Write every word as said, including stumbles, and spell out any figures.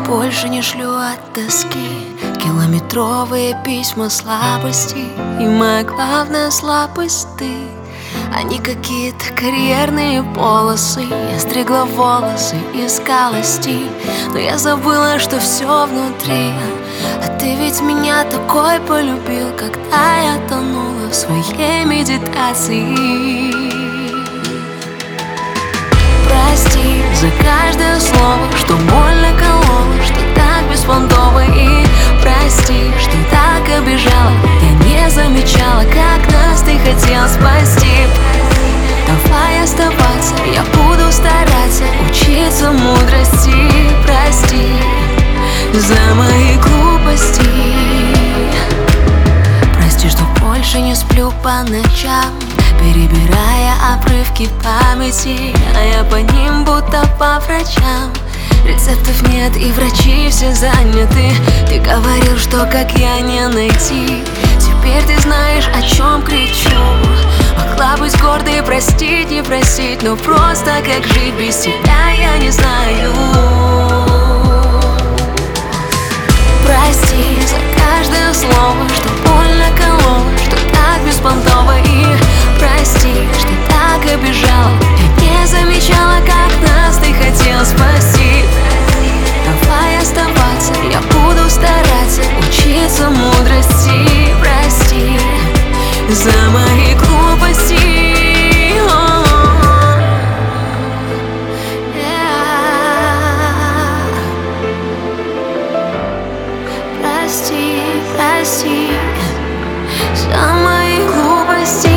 больше не шлю от тоски километровые письма слабости. И моя главная слабость ты, а не какие-то карьерные полосы. Я стригла волосы, искала стиль, но я забыла, что все внутри. А ты ведь меня такой полюбил, когда я тонула в своей медитации. Прости за каждое слово, что больно кололо, что так беспонтово. И прости, что так обижала. Я не замечала, как нас ты хотел спасти. Давай оставаться, я буду стараться учиться мудрости. Прости за мои глупости. Прости, что больше не сплю по ночам, перебирая обрывки памяти, а я по ним будто по врачам. Рецептов нет и врачи все заняты. Ты говорил, что как я не найти. Теперь ты знаешь, о чем кричу. Могла быть гордой, простить, не простить, но просто как жить без тебя я не знаю. Прости за каждое слово, что больно кололо, что так беспонтово. И прости, что так обижала. Я не замечала, как нас ты хотел спасти. Давай оставаться, я буду стараться учиться мудрости. Прости за мои глупости. Прости, прости за мои глупости.